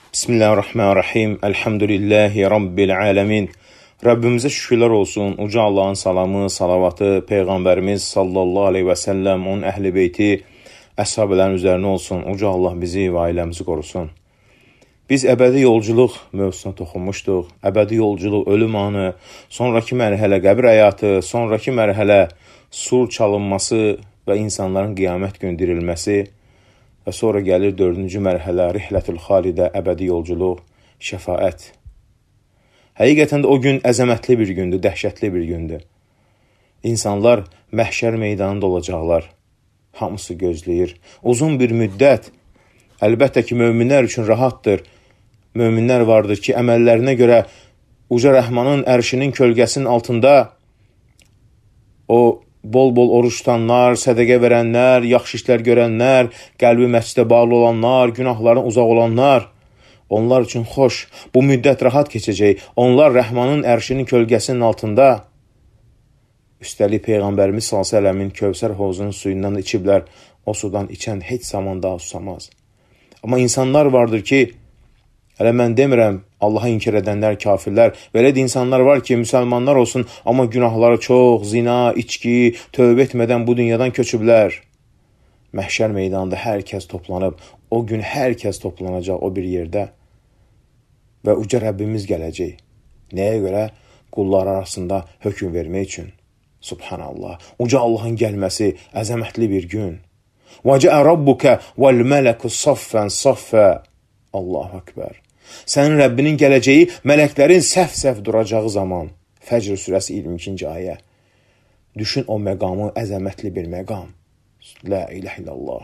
Bismillahirrahmanirrahim. Elhamdülillahi Rabbil alemin. Rəbbimizə şükürlər olsun. Uca Allahın salamı, salavatı, Peyğəmbərimiz sallallahu aleyhi və səlləm, onun əhl-i beyti, əshabələrin üzərinə olsun. Uca Allah bizi və ailəmizi qorusun. Biz əbədi yolculuq mövzusuna toxunmuşduq. Əbədi yolculuq, ölüm anı, sonraki mərhələ qəbir həyatı, sonraki mərhələ sur çalınması və insanların qiyamət günü dirilməsi və sonra gəlir 4-cü mərhələ, rihlətül xalidə, əbədi yolculuq, şəfaət. Həqiqətən də o gün əzəmətli bir gündür, dəhşətli bir gündür. İnsanlar məhşər meydanında olacaqlar. Hamısı gözləyir. Uzun bir müddət, əlbəttə ki, möminlər üçün rahatdır. Möminlər vardır ki, əməllərinə görə Uca Rəhmanın ərşinin kölgəsinin altında o bol-bol oruç tutanlar, sədəqə verənlər, yaxşı işlər görənlər, qəlbi məscidə bağlı olanlar, günahların uzaq olanlar, onlar üçün xoş, bu müddət rahat keçəcək. Onlar Rəhmanın ərşinin kölgəsinin altında, üstəlik Peyğəmbərimiz s.ə.v-in Kövsər hovuzunun suyundan içiblər, o sudan içən heç zaman daha susamaz. Amma insanlar vardır ki, hələ mən demirəm, Allaha inkar edənlər, kafirlər, belə də insanlar var ki, müsəlmanlar olsun, amma günahları çox, zina, içki, tövbə etmədən bu dünyadan köçüblər. Məhşər meydanında hər kəs toplanıb, o gün hər kəs toplanacaq o bir yerdə və Uca Rəbbimiz gələcək. Nəyə görə? Qullar arasında hökm vermək üçün. Subhanallah. Uca Allahın gəlməsi əzəmətli bir gün. وَجَأَ رَبُّكَ وَالْمَلَكُ صَفًّا صَفًّا. Allahu Ekber. Sənin Rəbbinin gələcəyi mələklərin səhv-səhv duracağı zaman. Fəcr surəsi 22-ci ayə. Düşün o məqamı, əzəmətli bir məqam. La ilahe illallah.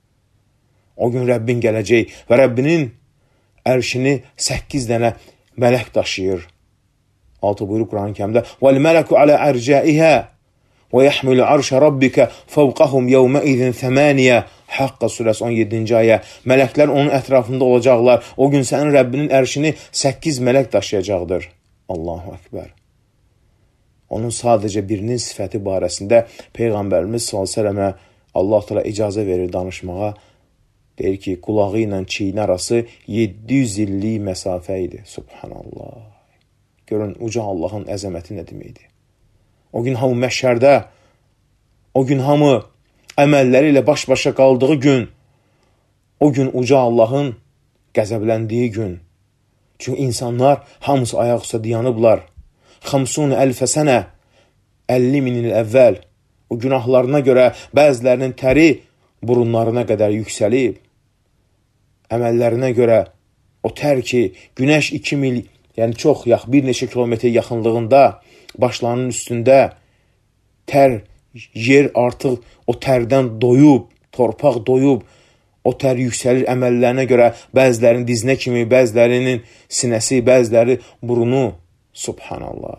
O gün Rəbbin gələcək və Rəbbinin ərşini 8 dənə mələk daşıyır. Altı buyurur Quran-ı Kərimdə: وَالْمَلَكُ عَلَى أَرْجَائِهَا وَيَحْمِلُ عَرْشَ رَبِّكَ فَوْقَهُمْ يَوْمَئِذٍ ثَمَانِيَةٌ. Haqqa surəsi 17-ci ayə. Mələklər onun ətrafında olacaqlar. O gün sənin Rəbbinin ərşini 8 mələk daşıyacaqdır. Allahu Ekber. Onun sadəcə birinin sifəti barəsində Peyğəmbərimiz s.ə.və Allah təala icazə verir danışmağa. Deyir ki, qulağı ilə çiyini arası 700 illik məsafə idi. Subhanallah. Görün, Uca Allahın əzəməti nə deməkdir? O gün hamı məhşərdə, o gün hamı əməlləri ilə baş-başa qaldığı gün, o gün Uca Allahın qəzəbləndiyi gün. Çünki insanlar hamısı ayaq üstə dayanıblar. 50.000 sənə, 50.000 il əvvəl o günahlarına görə bəzilərinin təri burunlarına qədər yüksəlib. Əməllərinə görə o tər ki, günəş 2 mil, yəni çox bir neçə kilometr yaxınlığında, başlarının üstündə tər, yer artıq o tərdən doyub, torpaq doyub, o tər yüksəlir əməllərinə görə bəzilərinin dizinə kimi, bəzilərinin sinəsi, bəziləri burunu. Subhanallah.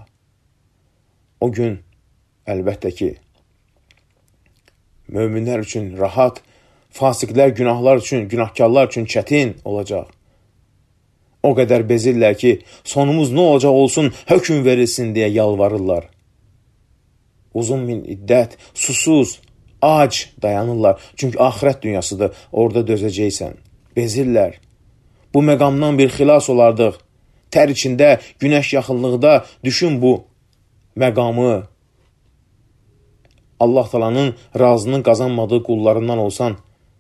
O gün əlbəttə ki, möminlər üçün rahat, fasiqlər, günahlar üçün, günahkarlar üçün çətin olacaq. O qədər bezirlər ki, sonumuz nə olacaq olsun, hökm verilsin deyə yalvarırlar. Uzun müddət, susuz, ac dayanırlar. Çünki axirət dünyasıdır, orada dözəcəksən. Bezirlər. Bu məqamdan bir xilas olardıq. Tər içində, günəş yaxınlıqda düşün bu məqamı. Allah Taala'nın razının qazanmadığı qullarından olsan,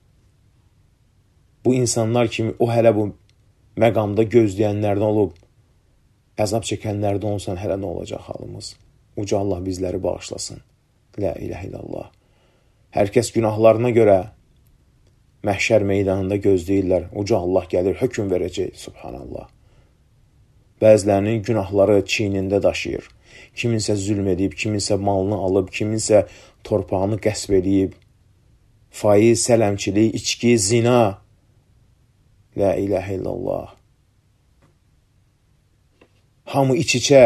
bu insanlar kimi o hələ bu məqamda gözləyənlərdən olub, əzab çəkənlərdən olsan, hələ nə olacaq halımız? Uca Allah bizləri bağışlasın. La ilahe illallah. Hər kəs günahlarına görə məhşər meydanında gözləyirlər. Uca Allah gəlir, hökm verəcək. Subhanallah. Bəzilərinin günahları çiynində daşıyır. Kiminsə zülm edib, kiminsə malını alıb, kiminsə torpağını qəsb edib. Faiz, sələmçilik, içki, zina. La ilahe illallah. Hamı iç-içə.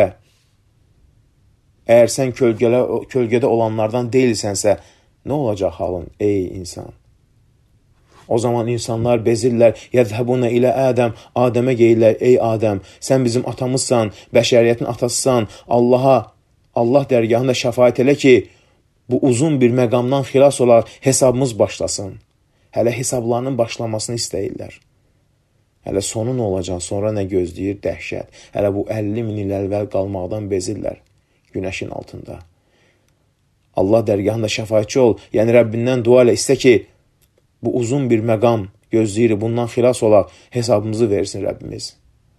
Əgər sən kölgədə olanlardan deyilsənsə, nə olacaq halın, ey insan? O zaman insanlar bezirlər, yəzhəbunə ilə Ədəm, Adəmə geyirlər, ey Adəm, sən bizim atamızsan, bəşəriyyətin atasısan, Allah dərgahında şəfaət elə ki, bu uzun bir məqamdan xilas olar, hesabımız başlasın. Hələ hesablarının başlamasını istəyirlər. Hələ sonu nə olacaq, sonra nə gözləyir? Dəhşət. Hələ bu 50 min il əvvəl qalmaqdan bezirlər günəşin altında. Allah dərgahında şəfaətçi ol, yəni Rəbbindən dua elə, istə ki, bu uzun bir məqam gözləyir, bundan xilas olaq, hesabımızı versin Rəbbimiz.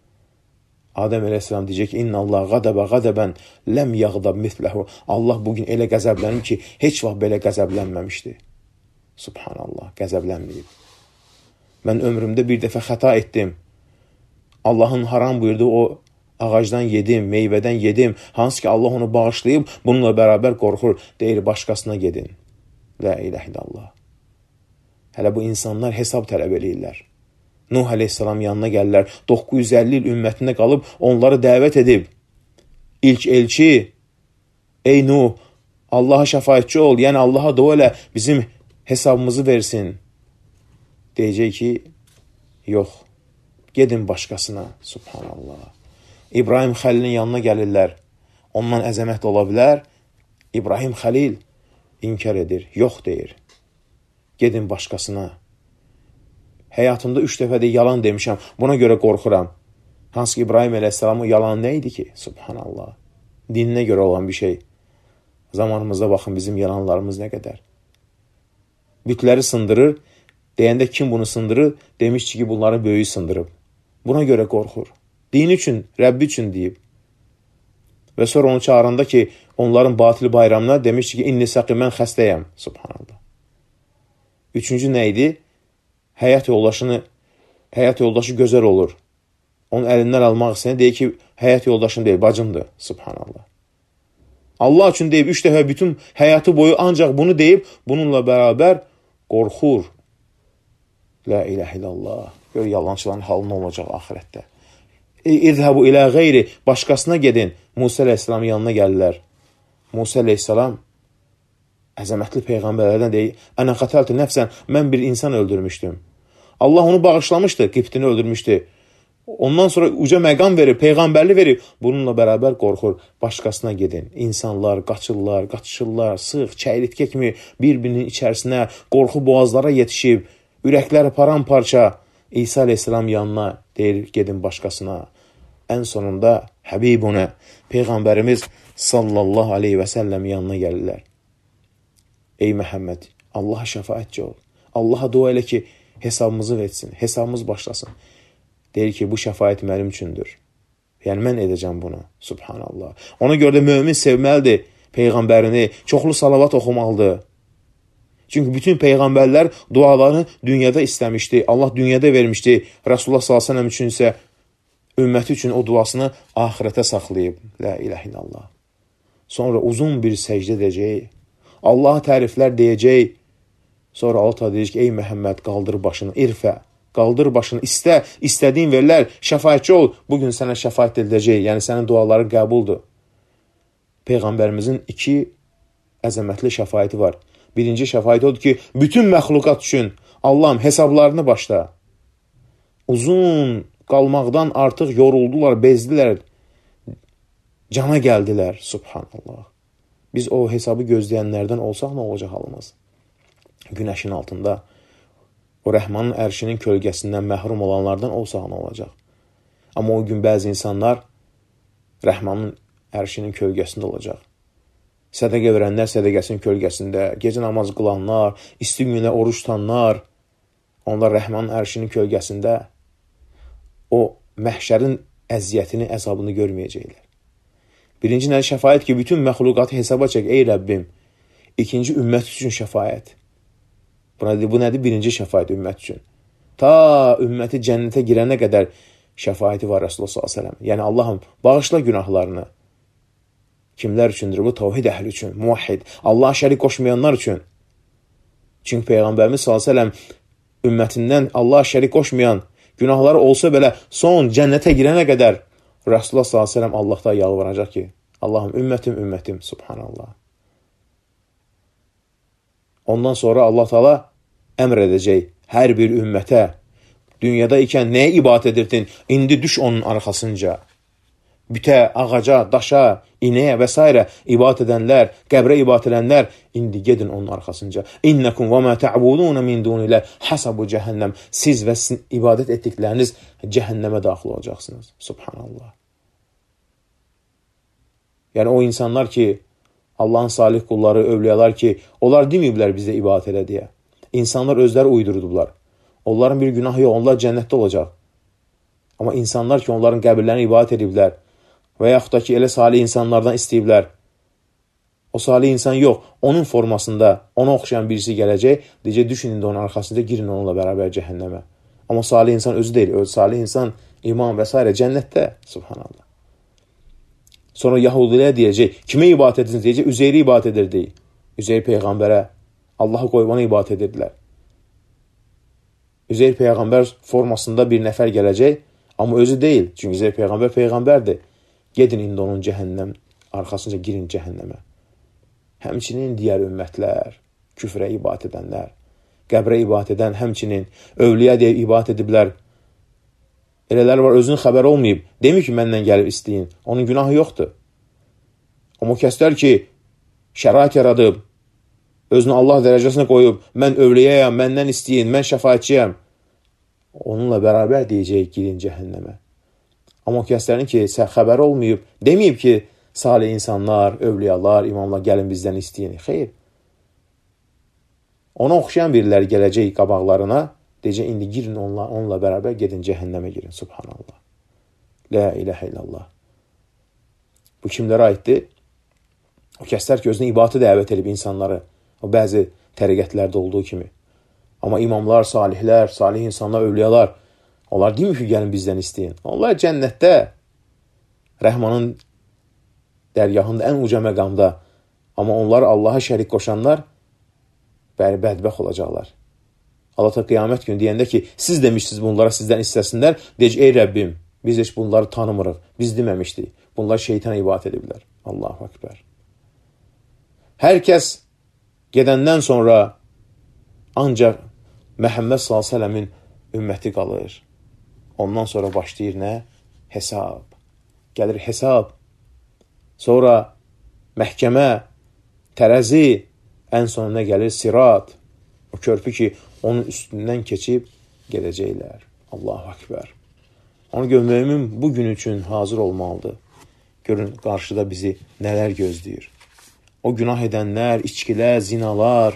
Adəm əleyhissalam deyəcək ki, İnna Allah qadəbən ləm yağdab mitləhu. Allah bugün elə qəzəblənir ki, heç vaxt belə qəzəblənməmişdi. Subhanallah, qəzəblənməyib. Mən ömrümdə bir dəfə xəta etdim. Allahın haram buyurduğu o ağacdan yedim, meyvədən yedim. Hansı ki Allah onu bağışlayıb, bununla bərabər qorxur. Deyir, başqasına gedin. La ilahe illallah. Hələ bu insanlar hesab tələb eləyirlər. Nuh aleyhissalam yanına gəlirlər. 950 il ümmətində qalıb onları dəvət edib. İlk elçi, ey Nuh, Allaha şəfaətçi ol, yəni Allaha dua elə, bizim hesabımızı versin. Deyəcək ki, yox, gedin başqasına. Subhanallah. İbrahim Xəlilin yanına gəlirlər. Ondan əzəmət ola bilər. İbrahim Xəlil inkar edir, yox deyir. Gedin başqasına. Həyatımda 3 dəfə də yalan demişəm, buna görə qorxuram. Hansı ki, İbrahim əleyhissalamın yalan nə idi ki? Subhanallah. Dininə görə olan bir şey. Zamanımızda baxın bizim yalanlarımız nə qədər. Bütləri sındırır, deyəndə kim bunu sındırır? Demişdi ki, bunları böyüyü sındırıb. Buna görə qorxur. Din üçün, Rəbbi üçün deyib. Və sonra onu çağıranda ki, onların batili bayramına demişdi ki, inni səqi, mən xəstəyəm. Subhanallah. Üçüncü nə idi? Həyat yoldaşı gözəl olur. Onun əlindən almaq istəyən deyir ki, həyat yoldaşım deyil, bacımdır. Subhanallah. Allah üçün deyib, 3 dəfə bütün həyatı boyu ancaq bunu deyib, bununla bərabər qorxur. La ilahe illallah. Gör, yalançıların halı nə olacaq ahirətdə. İzhəbu ilə qeyri, başqasına gedin. Musa əleyhissalamın yanına gəlirlər. Musa əleyhissalam əzəmətli peyğəmbərlərdən deyir, ənə qətəltü nəfsən, mən bir insan öldürmüşdüm. Allah onu bağışlamışdı, Qibtini öldürmüşdü. Ondan sonra uca məqam verir, peyğəmbərli verir. Bununla bərabər qorxur, başqasına gedin. İnsanlar qaçışırlar, sıx, çəylitkə kimi bir-birinin içərisinə, qorxu boğazlara yetişib, ürəkləri paramparça. İsa aleyhissalam yanına deyir, gedin başqasına. Ən sonunda Həbibunə, Peyğəmbərimiz sallallahu aleyhi və səlləm yanına gəlirlər. Ey Məhəmməd, Allaha şəfaətçi ol. Allaha dua elə ki, hesabımızı versin, hesabımız başlasın. Deyir ki, bu şəfaət mənim üçündür. Yəni, mən edəcəm bunu. Subhanallah. Ona görə də mömin sevməlidir Peyğəmbərini, çoxlu salavat oxumalıdır. Çünki bütün Peyğəmbərlər dualarını dünyada istəmişdi. Allah dünyada vermişdi. Rasulullah s.ə.v üçün isə ümməti üçün o duasını ahirətə saxlayıb. La ilahe illallah. Sonra uzun bir səcdə edəcək. Allaha təriflər deyəcək. Sonra Allah deyəcək ki, ey Məhəmməd, qaldır başını, irfə. Qaldır başını, istədiyin verilər, şəfaətçi ol. Bugün sənə şəfaət ediləcək, yəni sənin duaların qəbuldur. Peyğəmbərimizin 2 əzəmətli şəfaəti var. Birinci şəfaət odur ki, bütün məxluqat üçün Allahım hesablarını başla. Uzun qalmaqdan artıq yoruldular, bezdilər, cana gəldilər. Subhanallah. Biz o hesabı gözləyənlərdən olsaq nə olacaq halımız? Günəşin altında, o Rəhmanın ərşinin kölgəsindən məhrum olanlardan olsaq nə olacaq? Amma o gün bəzi insanlar Rəhmanın ərşinin kölgəsində olacaq. Sədəqə verənlər sədəqəsinin kölgəsində, gecə namaz qılanlar, isti günə oruç tutanlar, onlar Rəhmanın ərşinin kölgəsində o məhşərin əziyyətini, əzabını görməyəcəklər. Birinci nədir? Şəfaət ki, bütün məxluqatı hesaba çək, ey Rəbbim. İkinci, ümmət üçün şəfaət. Bu nədir? Birinci şəfaət ümmət üçün. Ta ümməti cənnətə girənə qədər şəfaəti var Rasulullah s.ə.v. Yəni Allahım, bağışla günahlarını. Kimlər üçündür bu? Tavhid əhli üçün, muvahhid, Allaha şərik qoşmayanlar üçün. Çünki Peyğəmbərimiz s.ə.v ümmətindən Allaha şərik qoşmayan günahları olsa belə son cənnətə girənə qədər Rasulullah s.ə.v Allah'ta yalvaracaq ki, Allahım, ümmətim, subhanallah. Ondan sonra Allah Teala əmr edəcək hər bir ümmətə, dünyada ikən nəyə ibadət edirdin? İndi düş onun arxasınca. bütə, ağaca, daşa, ineyə və s. ibadət edənlər, qəbrə ibadət edənlər, indi gedin onun arxasınca. İnnəkum və mə tə'budun min dunilə hasabu cəhənnəm. Siz və sizin ibadət etdikləriniz cəhənnəmə daxil olacaqsınız. Subhanallah. Yəni o insanlar ki, Allahın salih qulları, övliyalar ki, onlar deməyiblər bizə ibadət elə deyə. İnsanlar özləri uydurdular. Onların bir günahı yox, onlar cənnətdə olacaq. Amma insanlar ki, onların qəbirlərini ibadət ediblər və yaxud da ki, elə salih insanlardan istəyiblər. O salih insan yox, onun formasında ona oxşayan birisi gələcək, deyəcək, düşün indi onun arxasında, girin onunla bərabər cəhənnəmə. Amma salih insan özü deyil, salih insan iman və s. cənnətdə, subhanallah. Sonra Yahudilər deyəcək, kimə ibadət edirsiniz? Deyəcək, Üzeyri ibadət edirdik. Üzeyr Peyğəmbərə, Allahı qoyvana ibadət edirdilər. Üzeyr Peyğəmbər formasında bir nəfər gələcək, amma özü deyil. Çünki Üzeyr Peyğəmbər Peyğəmbərdir. Gedin indi onun cəhənnəm, arxasınca girin cəhənnəmə. Həmçinin digər ümmətlər, küfrə ibadət edənlər, qəbrə ibadət edən, həmçinin övliya deyə ibadət ediblər. Elələr var, özünün xəbəri olmayıb. Demir ki, məndən gəlib istəyin. Onun günahı yoxdur. Amma o kəslər ki, şərait yaradıb, özünü Allah dərəcəsinə qoyub, mən övliyəyəm, məndən istəyin, mən şəfaətçiyəm. Onunla bərabər deyəcək, girin cəhənnəmə. Amma o kəslərin ki, xəbəri olmayıb, deməyib ki, salih insanlar, övliyalar, imamlar gəlin bizdən istəyin. Xeyr. Ona oxşayan biriləri gələcək qabaqlarına, deyəcək, indi girin onunla bərabər, gedin cəhənnəmə girin. Subhanallah. La iləhə illallah. Bu kimlərə aiddir? O kəslər ki, özünə ibadətə dəvət edib insanları. O bəzi təriqətlərdə olduğu kimi. Amma imamlar, salihlər, salih insanlar, övliyalar, onlar demir ki, gəlin bizdən istəyin. Onlar cənnətdə, Rəhmanın dərgahında ən uca məqamda. Amma onları Allaha şərik qoşanlar bədbəxt olacaqlar. Allah da qiyamət günü deyəndə ki, siz demişsiniz bunlara sizdən istəsinlər, deyəcək, ey Rəbbim, biz heç bunları tanımırıq, biz deməmişdik. Bunlar şeytana ibadət ediblər. Allahu Ekber. Hər kəs gedəndən sonra ancaq Məhəmməd s.ə.v-in ümməti qalır. Ondan sonra başlayır nə? Hesab. Gəlir hesab. Sonra məhkəmə, tərəzi, ən sonuna gəlir sirat. O körpü ki, onun üstündən keçib gedəcəklər. Allahu Ekber. Ona görə mömin bu gün üçün hazır olmalıdır. Görün, qarşıda bizi nələr gözləyir. O günah edənlər, içkilər, zinalar,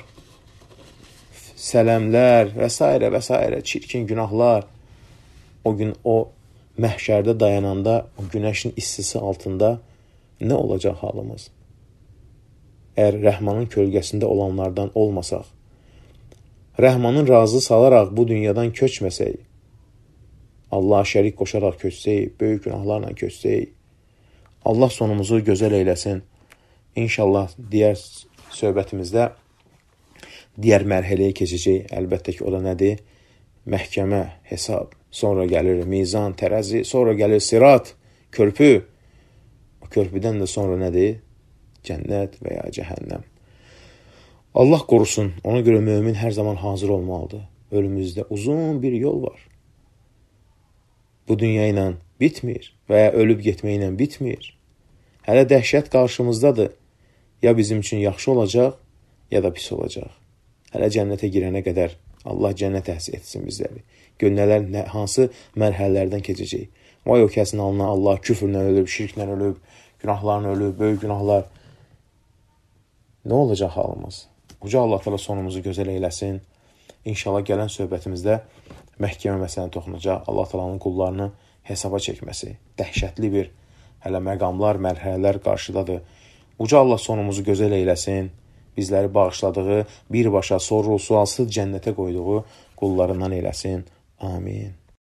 sələmlər və s. çirkin günahlar. O gün o məhşərdə dayananda, o günəşin istisi altında nə olacaq halımız? Əgər Rəhmanın kölgəsində olanlardan olmasaq, Rəhmanın razı salaraq bu dünyadan köçməsək, Allaha şərik qoşaraq köçsək, böyük günahlarla köçsək, Allah sonumuzu gözəl eyləsin. İnşallah, digər söhbətimizdə digər mərhələyə keçəcək. Əlbəttə ki, o da nədir? Məhkəmə, hesab, sonra gəlir mizan, tərəzi, sonra gəlir sirat, körpü. O körpüdən də sonra nədir? Cənnət və ya cəhənnəm. Allah qorusun, ona görə mömin hər zaman hazır olmalıdır. Önümüzdə uzun bir yol var. Bu dünya ilə bitmir və ya ölüb getmə ilə bitmir. Hələ dəhşət qarşımızdadır. Ya bizim üçün yaxşı olacaq, ya da pis olacaq. Hələ cənnətə girənə qədər Allah cənnət etsin bizləri. Gör hansı mərhələlərdən keçəcək. Vay o kəsin alına Allah küfrlə ölüb, şirklə ölüb, günahlarla ölüb, böyük günahlar. Nə olacaq halımız? Uca Allah təala sonumuzu gözəl eyləsin. İnşallah gələn söhbətimizdə məhkəmə məsələni toxunacaq. Allah təalanın qullarını hesaba çəkməsi. Dəhşətli bir hələ məqamlar, mərhələlər qarşıdadır. Uca Allah sonumuzu gözəl eyləsin. Bizləri bağışladığı, birbaşa sorğu-sualsız cənnətə qoyduğu qullarından eyləsin. Amin.